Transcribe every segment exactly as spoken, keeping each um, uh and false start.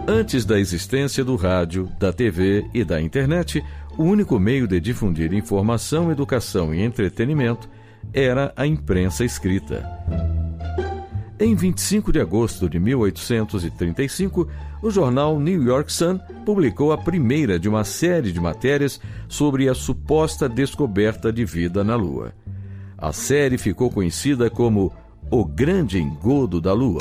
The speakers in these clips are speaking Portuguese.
Antes da existência do rádio, da T V e da internet, o único meio de difundir informação, educação e entretenimento era a imprensa escrita. Em vinte e cinco de agosto de mil oitocentos e trinta e cinco, o jornal New York Sun publicou a primeira de uma série de matérias sobre a suposta descoberta de vida na Lua. A série ficou conhecida como O Grande Engodo da Lua.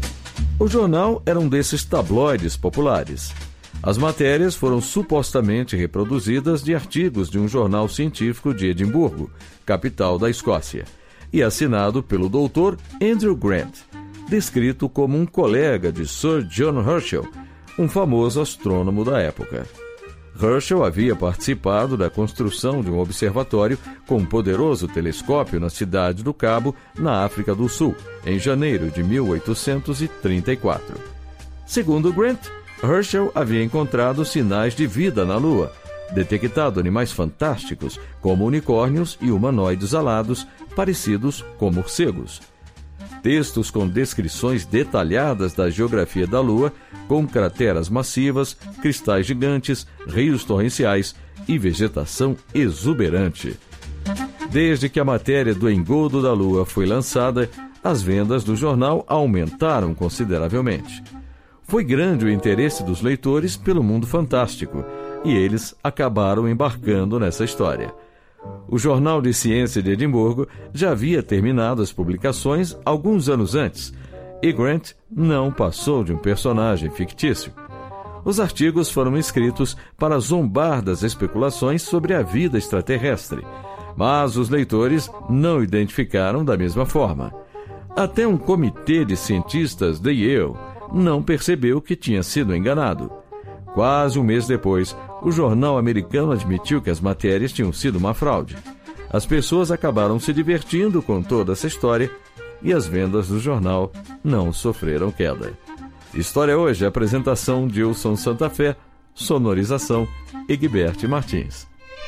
O jornal era um desses tabloides populares. As matérias foram supostamente reproduzidas de artigos de um jornal científico de Edimburgo, capital da Escócia, e assinado pelo doutor Andrew Grant, descrito como um colega de Sir John Herschel, um famoso astrônomo da época. Herschel havia participado da construção de um observatório com um poderoso telescópio na cidade do Cabo, na África do Sul, em janeiro de mil oitocentos e trinta e quatro. Segundo Grant, Herschel havia encontrado sinais de vida na Lua, detectado animais fantásticos, como unicórnios e humanoides alados, parecidos com morcegos. Textos com descrições detalhadas da geografia da Lua, com crateras massivas, cristais gigantes, rios torrenciais e vegetação exuberante. Desde que a matéria do engodo da Lua foi lançada, as vendas do jornal aumentaram consideravelmente. Foi grande o interesse dos leitores pelo mundo fantástico, e eles acabaram embarcando nessa história. O Jornal de Ciência de Edimburgo já havia terminado as publicações alguns anos antes, e Grant não passou de um personagem fictício. Os artigos foram escritos para zombar das especulações sobre a vida extraterrestre, mas os leitores não o identificaram da mesma forma. Até um comitê de cientistas de Yale não percebeu que tinha sido enganado. Quase um mês depois, o jornal americano admitiu que as matérias tinham sido uma fraude. As pessoas acabaram se divertindo com toda essa história e as vendas do jornal não sofreram queda. História Hoje, apresentação de Wilson Santa Fé, sonorização Egberto Martins.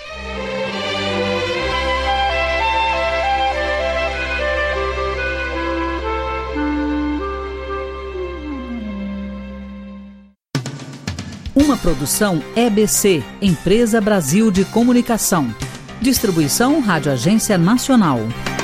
Uma produção E B C, Empresa Brasil de Comunicação. Distribuição Rádio Agência Nacional.